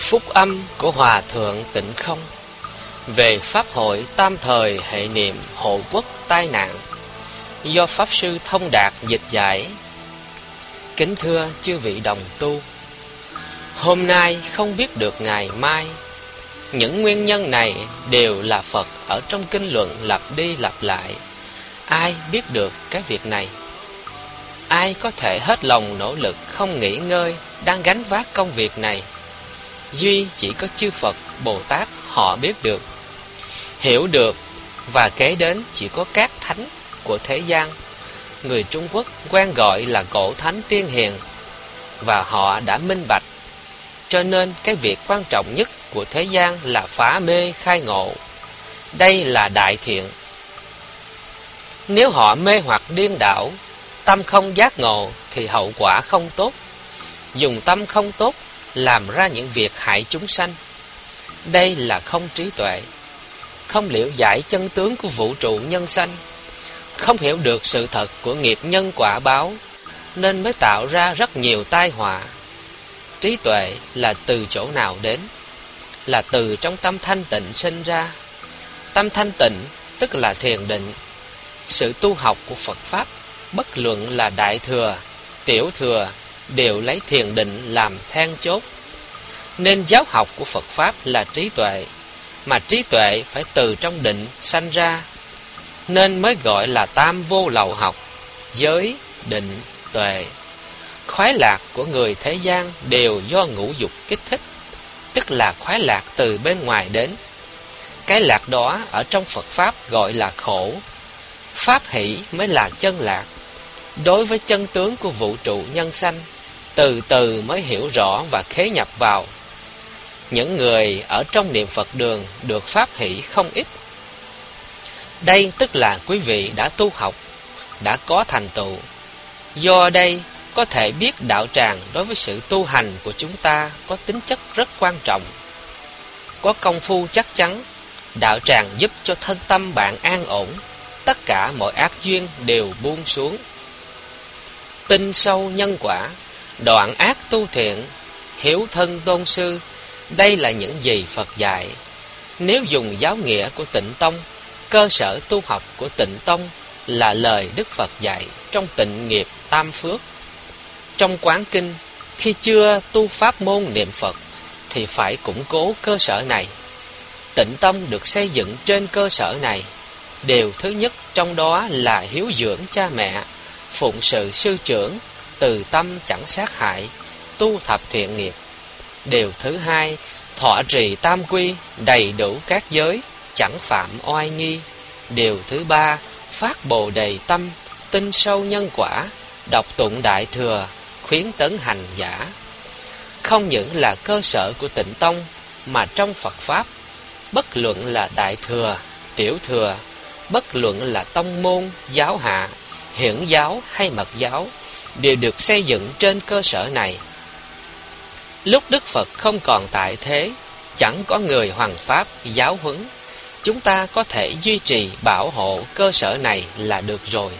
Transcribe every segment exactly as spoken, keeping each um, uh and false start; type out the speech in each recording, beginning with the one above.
Phúc âm của Hòa Thượng Tịnh Không về Pháp hội tam thời hệ niệm hộ quốc tai nạn, do Pháp Sư Thông Đạt dịch giải. Kính thưa chư vị đồng tu, hôm nay không biết được ngày mai. Những nguyên nhân này đều là Phật ở trong kinh luận lặp đi lặp lại. Ai biết được cái việc này? Ai có thể hết lòng nỗ lực không nghỉ ngơi đang gánh vác công việc này? Duy chỉ có chư Phật Bồ Tát họ biết được, hiểu được, và kế đến chỉ có các thánh của thế gian. Người Trung Quốc quen gọi là cổ thánh tiên hiền, và họ đã minh bạch. Cho nên cái việc quan trọng nhất của thế gian là phá mê khai ngộ. Đây là đại thiện. Nếu họ mê hoặc điên đảo, tâm không giác ngộ, thì hậu quả không tốt. Dùng tâm không tốt làm ra những việc hại chúng sanh. Đây là không trí tuệ, không liễu giải chân tướng của vũ trụ nhân sanh, không hiểu được sự thật của nghiệp nhân quả báo, nên mới tạo ra rất nhiều tai họa. Trí tuệ là từ chỗ nào đến? Là từ trong tâm thanh tịnh sinh ra. Tâm thanh tịnh tức là thiền định. Sự tu học của Phật Pháp, bất luận là đại thừa, tiểu thừa, đều lấy thiền định làm then chốt. Nên giáo học của Phật Pháp là trí tuệ, mà trí tuệ phải từ trong định sanh ra, nên mới gọi là tam vô lậu học: giới, định, tuệ. Khoái lạc của người thế gian đều do ngũ dục kích thích, tức là khoái lạc từ bên ngoài đến. Cái lạc đó ở trong Phật Pháp gọi là khổ. Pháp hỷ mới là chân lạc. Đối với chân tướng của vũ trụ nhân sanh, từ từ mới hiểu rõ và khế nhập vào. Những người ở trong niệm Phật đường được pháp hỷ không ít. Đây tức là quý vị đã tu học, đã có thành tựu. Do đây có thể biết đạo tràng đối với sự tu hành của chúng ta có tính chất rất quan trọng. Có công phu chắc chắn, đạo tràng giúp cho thân tâm bạn an ổn, tất cả mọi ác duyên đều buông xuống. Tin sâu nhân quả, đoạn ác tu thiện, hiếu thân tôn sư, đây là những gì Phật dạy. Nếu dùng giáo nghĩa của Tịnh Tông, cơ sở tu học của Tịnh Tông là lời Đức Phật dạy trong Tịnh Nghiệp Tam Phước. Trong Quán Kinh, khi chưa tu pháp môn niệm Phật thì phải củng cố cơ sở này. Tịnh Tông được xây dựng trên cơ sở này. Điều thứ nhất trong đó là hiếu dưỡng cha mẹ, phụng sự sư trưởng, từ tâm chẳng sát hại, tu thập thiện nghiệp. Điều thứ hai, thọ trì tam quy, đầy đủ các giới, chẳng phạm oai nghi. Điều thứ ba, phát bồ đề tâm, tin sâu nhân quả, đọc tụng đại thừa, khuyến tấn hành giả. Không những là cơ sở của Tịnh Tông, mà trong Phật Pháp, bất luận là đại thừa, tiểu thừa, bất luận là tông môn, giáo hạ, hiển giáo hay mật giáo, đều được xây dựng trên cơ sở này. Lúc Đức Phật không còn tại thế, chẳng có người hoằng pháp giáo huấn, chúng ta có thể duy trì bảo hộ cơ sở này là được rồi.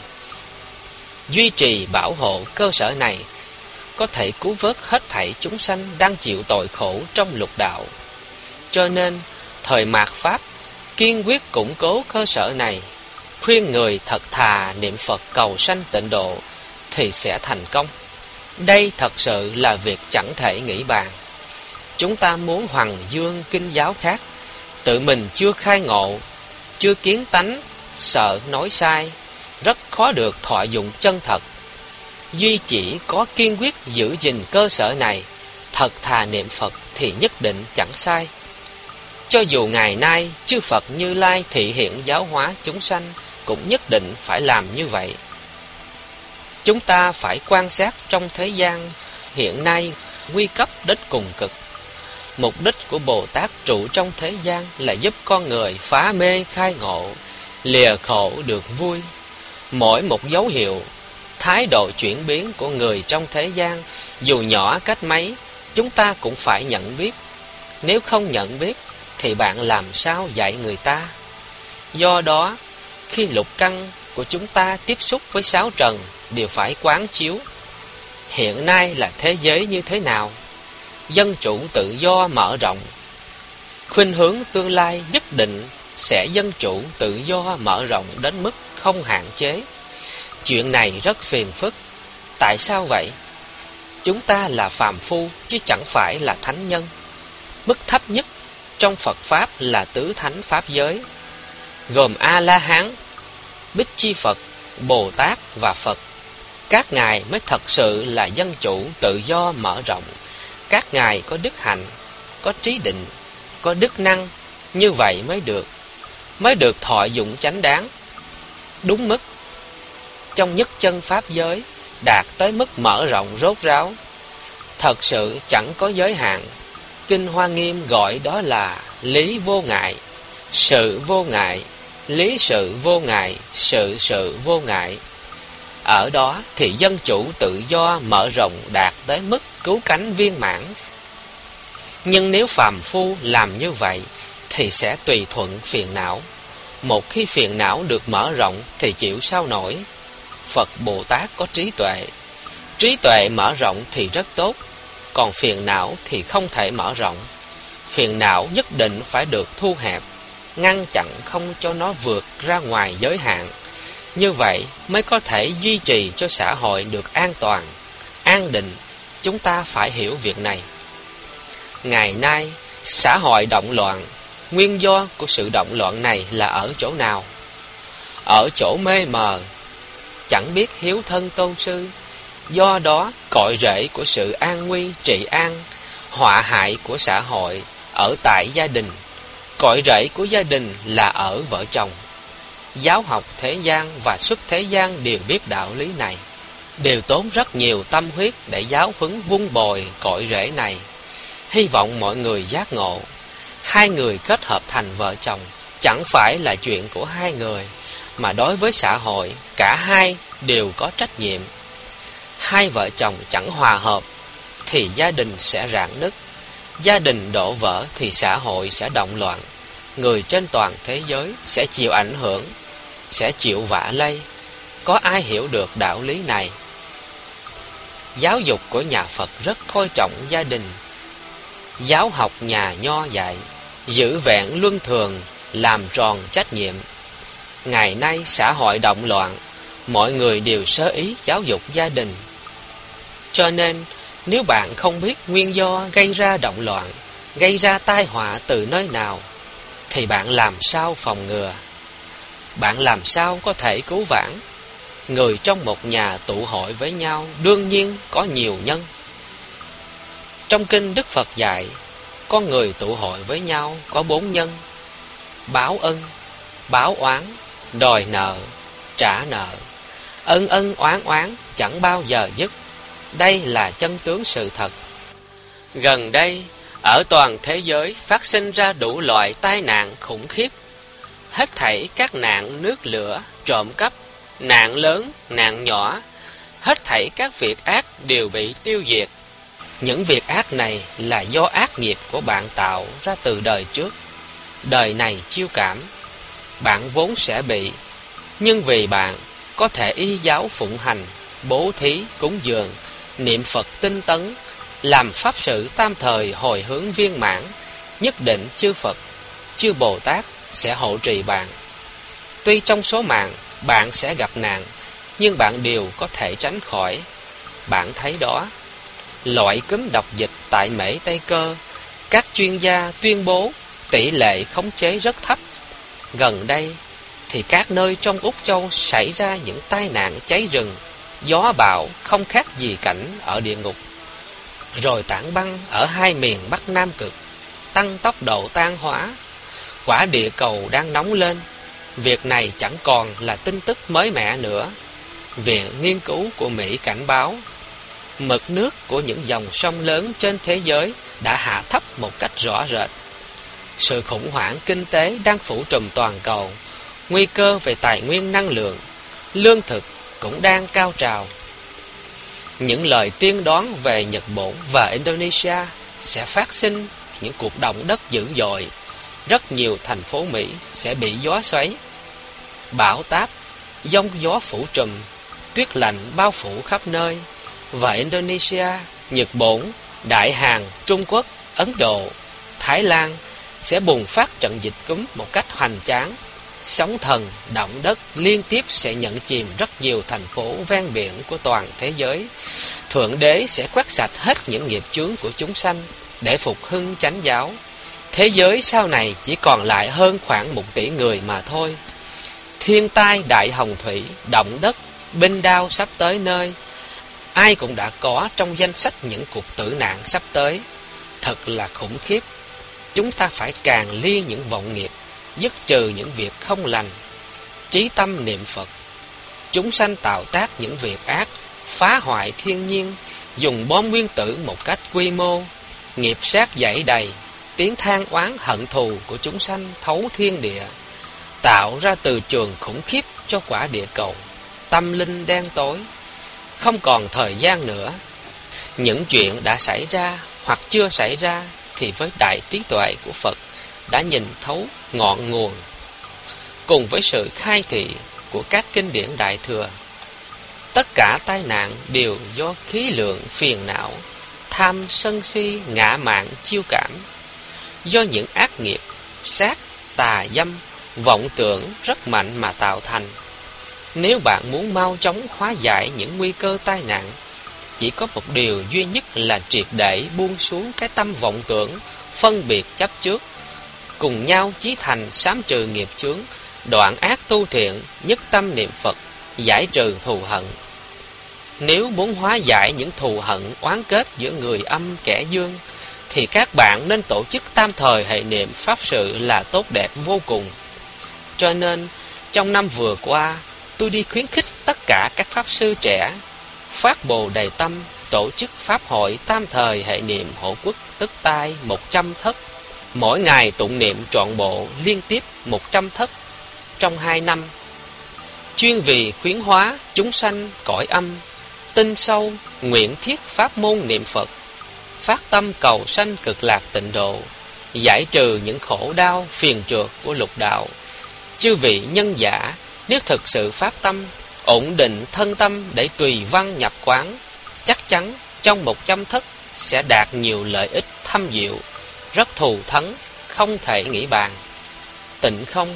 Duy trì bảo hộ cơ sở này có thể cứu vớt hết thảy chúng sanh đang chịu tội khổ trong lục đạo. Cho nên thời mạt Pháp kiên quyết củng cố cơ sở này, khuyên người thật thà niệm Phật cầu sanh tịnh độ thì sẽ thành công. Đây thật sự là việc chẳng thể nghĩ bàn. Chúng ta muốn hoằng dương kinh giáo khác, tự mình chưa khai ngộ, chưa kiến tánh, sợ nói sai, rất khó được thọ dụng chân thật. Duy chỉ có kiên quyết giữ gìn cơ sở này, thật thà niệm Phật thì nhất định chẳng sai. Cho dù ngày nay chư Phật Như Lai thị hiện giáo hóa chúng sanh, cũng nhất định phải làm như vậy. Chúng ta phải quan sát trong thế gian hiện nay nguy cấp đến cùng cực. Mục đích của Bồ Tát trụ trong thế gian là giúp con người phá mê khai ngộ, lìa khổ được vui. Mỗi một dấu hiệu, thái độ chuyển biến của người trong thế gian, dù nhỏ cách mấy, chúng ta cũng phải nhận biết. Nếu không nhận biết thì bạn làm sao dạy người ta? Do đó, khi lục căn của chúng ta tiếp xúc với sáu trần đều phải quán chiếu. Hiện nay là thế giới như thế nào? dân chủ tự do mở rộng. Khuynh hướng tương lai nhất định sẽ dân chủ tự do mở rộng đến mức không hạn chế. Chuyện này rất phiền phức. Tại sao vậy? Chúng ta là phàm phu chứ chẳng phải là thánh nhân. Mức thấp nhất trong Phật Pháp là tứ thánh Pháp giới, gồm A-la-hán, Bích Chi Phật, Bồ Tát và Phật. Các ngài mới thật sự là dân chủ tự do mở rộng. Các ngài có đức hạnh, có trí định, có đức năng. Như vậy mới được, mới được thọ dụng chánh đáng, đúng mức. Trong nhất chân Pháp giới đạt tới mức mở rộng rốt ráo, thật sự chẳng có giới hạn. Kinh Hoa Nghiêm gọi đó là lý vô ngại, sự vô ngại, lý sự vô ngại, sự sự vô ngại. Ở đó thì dân chủ tự do mở rộng đạt tới mức cứu cánh viên mãn. Nhưng nếu phàm phu làm như vậy thì sẽ tùy thuận phiền não. Một khi phiền não được mở rộng thì chịu sao nổi. Phật Bồ Tát có trí tuệ, trí tuệ mở rộng thì rất tốt, còn phiền não thì không thể mở rộng. Phiền não nhất định phải được thu hẹp, ngăn chặn không cho nó vượt ra ngoài giới hạn. Như vậy mới có thể duy trì cho xã hội được an toàn, an định. Chúng ta phải hiểu việc này. Ngày nay xã hội động loạn. Nguyên do của sự động loạn này là ở chỗ nào? Ở chỗ mê mờ, chẳng biết hiếu thân tôn sư. Do đó cội rễ của sự an nguy trị an, họa hại của xã hội ở tại gia đình. Cội rễ của gia đình là ở vợ chồng. Giáo học thế gian và xuất thế gian đều biết đạo lý này, đều tốn rất nhiều tâm huyết để giáo huấn vun bồi cội rễ này. Hy vọng mọi người giác ngộ. Hai người kết hợp thành vợ chồng chẳng phải là chuyện của hai người, mà đối với xã hội cả hai đều có trách nhiệm. Hai vợ chồng chẳng hòa hợp thì gia đình sẽ rạn nứt. Gia đình đổ vỡ thì xã hội sẽ động loạn. Người trên toàn thế giới sẽ chịu ảnh hưởng, sẽ chịu vạ lây. Có ai hiểu được đạo lý này? Giáo dục của nhà Phật rất coi trọng gia đình. Giáo học nhà Nho dạy giữ vẹn luân thường, làm tròn trách nhiệm. Ngày nay xã hội động loạn, mọi người đều sơ ý giáo dục gia đình. Cho nên nếu bạn không biết nguyên do gây ra động loạn, gây ra tai họa từ nơi nào, thì bạn làm sao phòng ngừa? Bạn làm sao có thể cứu vãn? Người trong một nhà tụ hội với nhau đương nhiên có nhiều nhân. Trong kinh Đức Phật dạy, con người tụ hội với nhau có bốn nhân: báo ân, báo oán, đòi nợ, trả nợ. Ân ân oán oán chẳng bao giờ dứt. Đây là chân tướng sự thật. Gần đây, ở toàn thế giới phát sinh ra đủ loại tai nạn khủng khiếp. Hết thảy các nạn nước lửa, trộm cắp, nạn lớn, nạn nhỏ, hết thảy các việc ác đều bị tiêu diệt. Những việc ác này là do ác nghiệp của bạn tạo ra từ đời trước. Đời này chiêu cảm, bạn vốn sẽ bị. Nhưng vì bạn có thể y giáo phụng hành, bố thí, cúng dường, niệm Phật tinh tấn, làm pháp sự tam thời hồi hướng viên mãn, nhất định chư Phật, chư Bồ Tát sẽ hộ trì bạn. Tuy trong số mạng bạn sẽ gặp nạn, nhưng bạn đều có thể tránh khỏi. Bạn thấy đó, loại cúm độc dịch tại Mễ Tây Cơ, các chuyên gia tuyên bố tỷ lệ khống chế rất thấp. Gần đây thì các nơi trong Úc Châu xảy ra những tai nạn cháy rừng, gió bão không khác gì cảnh ở địa ngục. Rồi tảng băng ở hai miền Bắc Nam Cực tăng tốc độ tan hóa. Quả địa cầu đang nóng lên. Việc này chẳng còn là tin tức mới mẻ nữa. Viện nghiên cứu của Mỹ cảnh báo mực nước của những dòng sông lớn trên thế giới đã hạ thấp một cách rõ rệt. Sự khủng hoảng kinh tế đang phủ trùm toàn cầu. Nguy cơ về tài nguyên năng lượng, lương thực cũng đang cao trào. Những lời tiên đoán về Nhật Bản và Indonesia sẽ phát sinh những cuộc động đất dữ dội. Rất nhiều thành phố Mỹ sẽ bị gió xoáy, bão táp, giông gió phủ trùm, tuyết lạnh bao phủ khắp nơi. Và Indonesia, Nhật Bản Đại Hàn, Trung Quốc, Ấn Độ, Thái Lan sẽ bùng phát trận dịch cúm một cách hoành tráng. Sóng thần, động đất liên tiếp sẽ nhận chìm rất nhiều thành phố ven biển của toàn thế giới. Thượng Đế sẽ quét sạch hết những nghiệp chướng của chúng sanh để phục hưng chánh giáo. Thế giới sau này chỉ còn lại hơn khoảng một tỷ người mà thôi. Thiên tai đại hồng thủy, động đất, binh đao sắp tới nơi. Ai cũng đã có trong danh sách những cuộc tử nạn sắp tới. Thật là khủng khiếp. Chúng ta phải càng ly những vọng nghiệp, dứt trừ những việc không lành, trí tâm niệm Phật. Chúng sanh tạo tác những việc ác, phá hoại thiên nhiên, dùng bom nguyên tử một cách quy mô, nghiệp sát dẫy đầy, tiếng than oán hận thù của chúng sanh thấu thiên địa, tạo ra từ trường khủng khiếp cho quả địa cầu, tâm linh đen tối. Không còn thời gian nữa. Những chuyện đã xảy ra hoặc chưa xảy ra thì với đại trí tuệ của Phật đã nhìn thấu ngọn nguồn, cùng với sự khai thị của các kinh điển Đại Thừa. Tất cả tai nạn đều do khí lượng phiền não, tham sân si, ngã mạn chiêu cảm, do những ác nghiệp, sát, tà dâm, vọng tưởng rất mạnh mà tạo thành. Nếu bạn muốn mau chóng hóa giải những nguy cơ tai nạn, chỉ có một điều duy nhất là triệt để buông xuống cái tâm vọng tưởng, phân biệt chấp trước, cùng nhau chí thành sám trừ nghiệp chướng, đoạn ác tu thiện, nhất tâm niệm Phật, giải trừ thù hận. Nếu muốn hóa giải những thù hận oán kết giữa người âm kẻ dương, thì các bạn nên tổ chức tam thời hệ niệm pháp sự là tốt đẹp vô cùng. Cho nên, trong năm vừa qua, tôi đi khuyến khích tất cả các pháp sư trẻ phát bồ đề tâm, tổ chức pháp hội tam thời hệ niệm hộ quốc tức tai một trăm thất, mỗi ngày tụng niệm trọn bộ liên tiếp một trăm thất trong hai năm, chuyên vì khuyến hóa chúng sanh cõi âm, tinh sâu nguyện thiết pháp môn niệm Phật, phát tâm cầu sanh cực lạc tịnh độ, giải trừ những khổ đau phiền trượt của lục đạo. Chư vị nhân giả nếu thực sự phát tâm, ổn định thân tâm để tùy văn nhập quán, chắc chắn trong một trăm thất sẽ đạt nhiều lợi ích thâm diệu, rất thù thắng, không thể nghĩ bàn. Tịnh Không,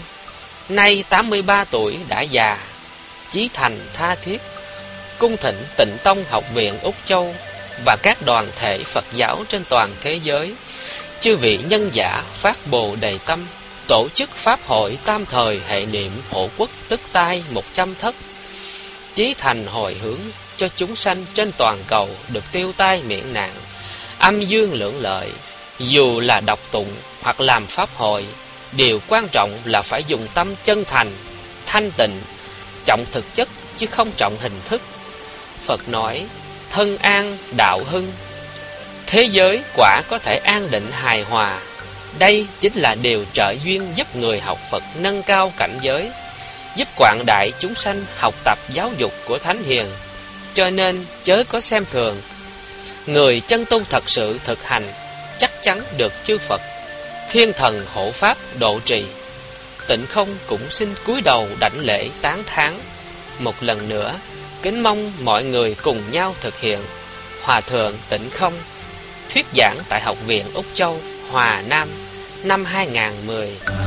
nay tám mươi ba tuổi đã già, chí thành tha thiết, cung thỉnh Tịnh Tông Học viện Úc Châu và các đoàn thể Phật giáo trên toàn thế giới, chư vị nhân giả phát bồ đề tâm, tổ chức pháp hội tam thời hệ niệm hộ quốc tức tai một trăm thất, chí thành hồi hướng cho chúng sanh trên toàn cầu được tiêu tai miễn nạn, âm dương lưỡng lợi. Dù là đọc tụng hoặc làm pháp hội, điều quan trọng là phải dùng tâm chân thành, thanh tịnh, trọng thực chất chứ không trọng hình thức. Phật nói, thân an đạo hưng, thế giới quả có thể an định hài hòa. Đây chính là điều trợ duyên giúp người học Phật nâng cao cảnh giới, giúp quảng đại chúng sanh học tập giáo dục của Thánh Hiền. Cho nên chớ có xem thường. Người chân tu thật sự thực hành chắc chắn được chư Phật, thiên thần hộ pháp độ trì. Tịnh Không cũng xin cúi đầu đảnh lễ tán thán. Một lần nữa, kính mong mọi người cùng nhau thực hiện. Hòa thượng Tịnh Không thuyết giảng tại Học viện Úc Châu, Hòa Nam, năm hai nghìn không trăm mười.